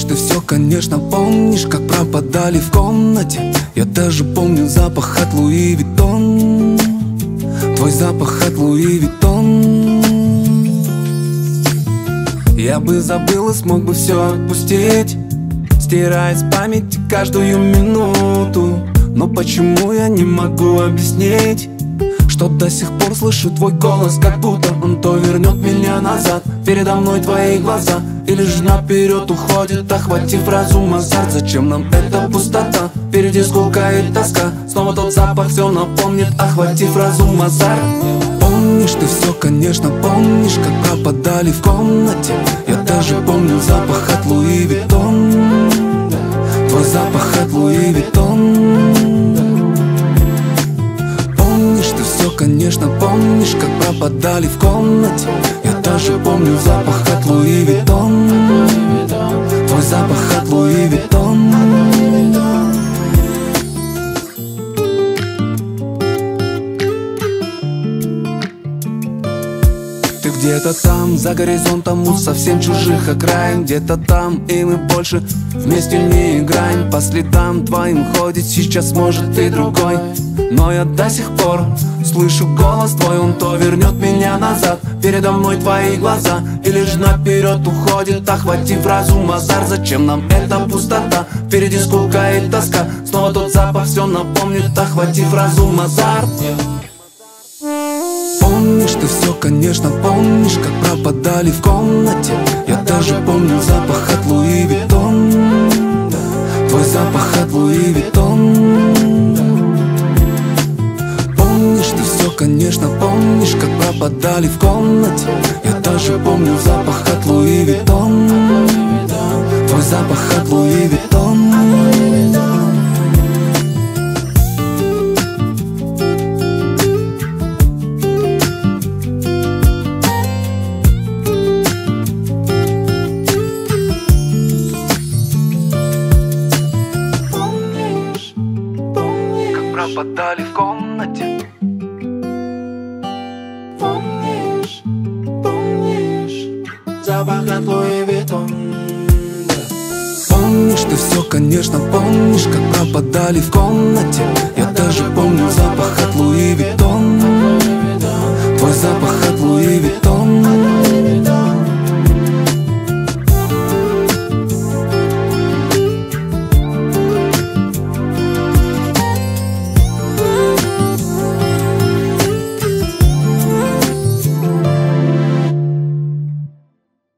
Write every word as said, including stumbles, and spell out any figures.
ты все, конечно, помнишь, как пропадали в комнате. Я даже помню запах от Луи Виттон, твой запах от Луи Виттон. Я бы забыл и смог бы все отпустить, стирая с памяти каждую минуту. Но почему я не могу объяснить, что до сих пор слышу твой голос, как будто он то вернет меня назад. Передо мной твои глаза, или же наперед уходит, охватив разум азарт. Зачем нам эта пустота? Впереди скука и тоска, снова тот запах все напомнит, охватив разум азарт. Помнишь ты все, конечно, помнишь, как пропадали в комнате. Я даже помню запах от Луи Виттон, твой запах от Луи Виттон. Помнишь ты все, конечно, помнишь, как пропадали в комнате. Я даже помню запах от Луи Виттон, твой запах от Луи Виттон. Ты где-то там, за горизонтом у совсем чужих окраин. Где-то там, и мы больше вместе не играем. По следам твоим ходит сейчас, может, и другой. Но я до сих пор слышу голос твой, он то вернет меня назад. Передо мной твои глаза, или же наперед уходит, охватив разум азарт. Зачем нам эта пустота? Впереди скука и тоска, снова тот запах все напомнит, охватив разум азарт. Помнишь ты все, конечно, помнишь, как пропадали в комнате. Я даже помню запах от Луи Виттон, твой запах от Луи Виттон. Помнишь ты все, конечно, помнишь, как пропадали в комнате. Я даже помню запах от Луи Виттон, твой запах от Луи Виттон. Пропадали в комнате. Помнишь, помнишь запах от Луи Виттон. Помнишь ты все, конечно, помнишь, как пропадали в комнате. Я даже помню запах от Луи Виттон, твой запах от Луи Виттон.